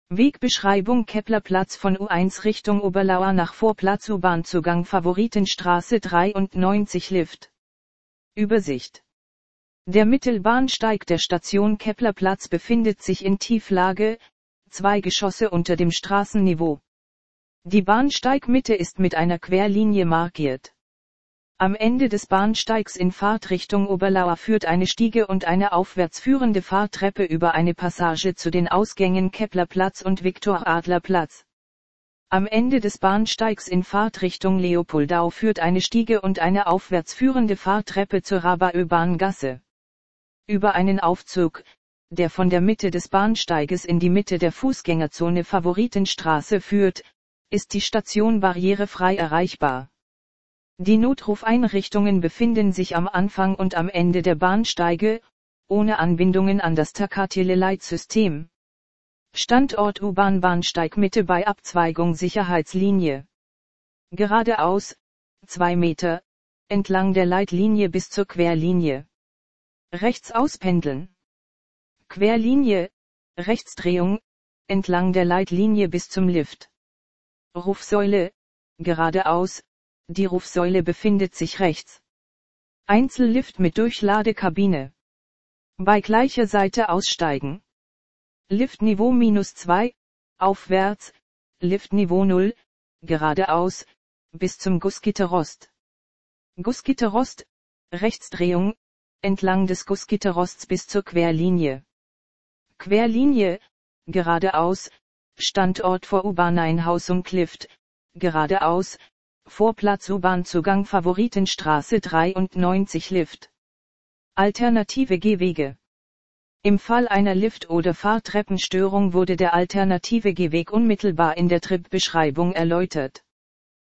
Wegbeschreibung Keplerplatz von U1 Richtung Oberlauer nach Vorplatz U-Bahn-Zugang Favoritenstraße 93 Lift. Übersicht. Der Mittelbahnsteig der Station Keplerplatz befindet sich in Tieflage, 2 Geschosse unter dem Straßenniveau. Die Bahnsteigmitte ist mit einer Querlinie markiert. Am Ende des Bahnsteigs in Fahrtrichtung Oberlauer führt eine Stiege und eine aufwärts führende Fahrtreppe über eine Passage zu den Ausgängen Keplerplatz und Viktor-Adler-Platz. Am Ende des Bahnsteigs in Fahrtrichtung Leopoldau führt eine Stiege und eine aufwärts führende Fahrtreppe zur Rabaö-Bahngasse. Über einen Aufzug, der von der Mitte des Bahnsteiges in die Mitte der Fußgängerzone Favoritenstraße führt, ist die Station barrierefrei erreichbar. Die Notrufeinrichtungen befinden sich am Anfang und am Ende der Bahnsteige, ohne Anbindungen an das Tacatile-Leitsystem. Standort U-Bahn-Bahnsteigmitte bei Abzweigung Sicherheitslinie. Geradeaus, 2 Meter, entlang der Leitlinie bis zur Querlinie. Rechts auspendeln. Querlinie, Rechtsdrehung, entlang der Leitlinie bis zum Lift. Rufsäule, geradeaus, die Rufsäule befindet sich rechts. Einzellift mit Durchladekabine. Bei gleicher Seite aussteigen. Liftniveau -2, aufwärts, Liftniveau 0, geradeaus, bis zum Gussgitterrost. Gussgitterrost, Rechtsdrehung, entlang des Gussgitterrosts bis zur Querlinie. Querlinie, geradeaus, Standort vor U-Bahn-Einhaus und Lift, geradeaus, Vorplatz U-Bahn-Zugang Favoritenstraße 93 Lift. Alternative Gehwege. Im Fall einer Lift- oder Fahrtreppenstörung wurde der alternative Gehweg unmittelbar in der Tripbeschreibung erläutert.